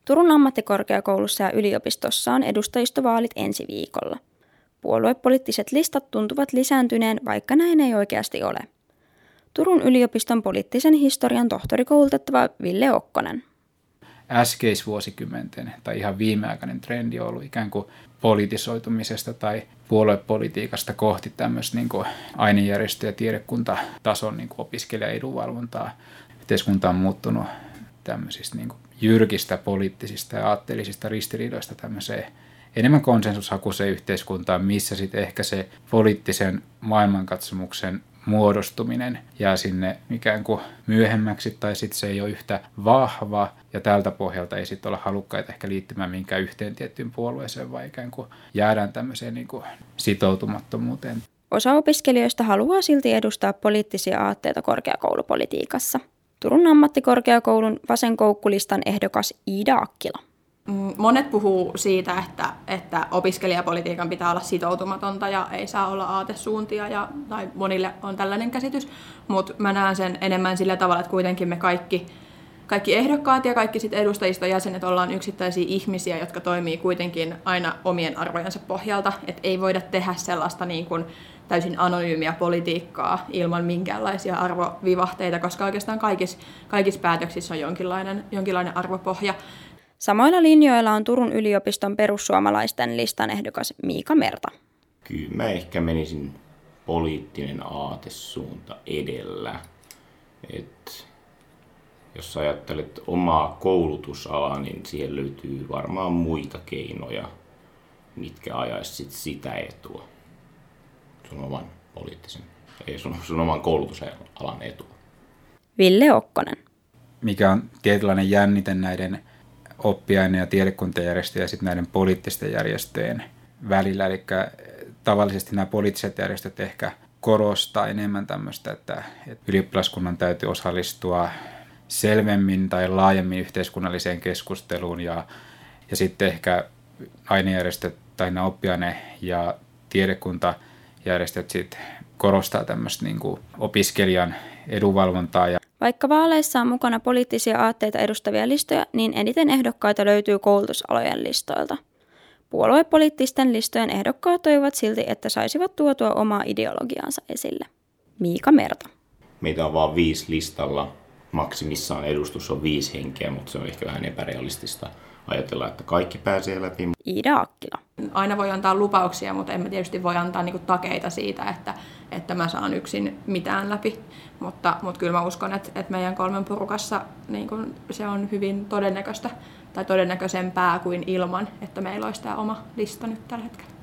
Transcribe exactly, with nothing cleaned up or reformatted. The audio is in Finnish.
Turun ammattikorkeakoulussa ja yliopistossa on edustajistovaalit ensi viikolla. Puoluepoliittiset listat tuntuvat lisääntyneen, vaikka näin ei oikeasti ole. Turun yliopiston poliittisen historian tohtorikoulutettava Ville Okkonen. Äskeisvuosikymmenten tai ihan viimeaikainen trendi on ollut ikään kuin politisoitumisesta tai puoluepolitiikasta kohti tämmöistä niin kuin ainejärjestö- ja tiedekuntatason niin kuin opiskelijaedunvalvontaa. Yhteiskunta on muuttunut tämmöisistä niin kuin jyrkistä poliittisista ja aatteellisista ristiriidoista tämmöiseen enemmän konsensushakuiseen yhteiskuntaan, missä sitten ehkä se poliittisen maailmankatsomuksen muodostuminen jää sinne ikään kuin myöhemmäksi, tai sitten se ei ole yhtä vahva, ja tältä pohjalta ei sitten olla halukkaita ehkä liittymään mihinkään yhteen tiettyyn puolueeseen, vaan ikään kuin jäädään tämmöiseen niin kuin sitoutumattomuuteen. Osa opiskelijoista haluaa silti edustaa poliittisia aatteita korkeakoulupolitiikassa. Turun ammattikorkeakoulun vasenkoukkulistan ehdokas Iida Akkila. Monet puhuu siitä, että, että opiskelijapolitiikan pitää olla sitoutumatonta ja ei saa olla aatesuuntia, ja, tai monille on tällainen käsitys, mutta mä näen sen enemmän sillä tavalla, että kuitenkin me kaikki, kaikki ehdokkaat ja kaikki sit edustajiston jäsenet ollaan yksittäisiä ihmisiä, jotka toimii kuitenkin aina omien arvojensa pohjalta, että ei voida tehdä sellaista niin kuin täysin anonyymiä politiikkaa ilman minkäänlaisia arvovivahteita, koska oikeastaan kaikissa, kaikissa päätöksissä on jonkinlainen, jonkinlainen arvopohja. Samoilla linjoilla on Turun yliopiston perussuomalaisten listan ehdokas Miika Merta. Kyllä mä ehkä menisin poliittinen aatesuunta edellä. Et jos ajattelet omaa koulutusalaa, niin siihen löytyy varmaan muita keinoja, mitkä ajaisivat sitä etua. Sun oman poliittisen, ei sun, sun oman koulutusalan etua. Ville Okkonen. Mikä on tietynlainen jännite näiden oppiaine- ja tiedekuntajärjestöjen ja sitten näiden poliittisten järjestöjen välillä. Eli tavallisesti nämä poliittiset järjestöt ehkä korostaa enemmän tämmöistä, että ylioppilaskunnan täytyy osallistua selvemmin tai laajemmin yhteiskunnalliseen keskusteluun, ja, ja sitten ehkä ainejärjestöt tai nämä oppiaine- ja tiedekuntajärjestöt sitten korostaa tämmöistä niin kuin opiskelijan edunvalvontaa. Ja Vaikka vaaleissa on mukana poliittisia aatteita edustavia listoja, niin eniten ehdokkaita löytyy koulutusalojen listoilta. Puoluepoliittisten listojen ehdokkaat toivovat silti, että saisivat tuotua omaa ideologiaansa esille. Miika Merta. Meitä on vain viisi listalla. Maksimissaan edustus on viisi henkeä, mutta se on ehkä vähän epärealistista ajatella, että kaikki pääsee läpi. Iida Akkila. Aina voi antaa lupauksia, mutta en mä tietysti voi antaa niinku takeita siitä, että, että mä saan yksin mitään läpi. Mutta, mutta kyllä mä uskon, että, että meidän kolmen porukassa niin kun se on hyvin todennäköistä tai todennäköisempää kuin ilman, että meillä olisi tämä oma lista nyt tällä hetkellä.